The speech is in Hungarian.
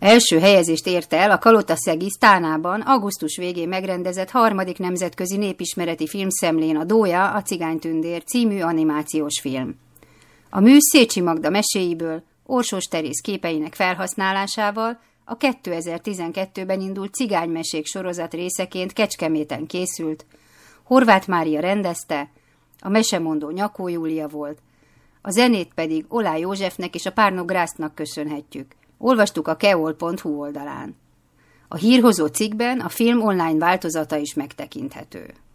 Első helyezést érte el a Kalotaszegi Sztánában augusztus végén megrendezett 3. nemzetközi népismereti filmszemlén a Dója, a cigánytündér című animációs film. A mű Szécsi Magda meséiből, Orsós Teréz képeinek felhasználásával a 2012-ben indult Cigánymesék sorozat részeként Kecskeméten készült, Horváth Mária rendezte, a mesemondó Nyakó Júlia volt, a zenét pedig Olá Józsefnek és a Párnok Grásznak köszönhetjük. Olvastuk a keol.hu oldalán. A hírhozó cikkben a film online változata is megtekinthető.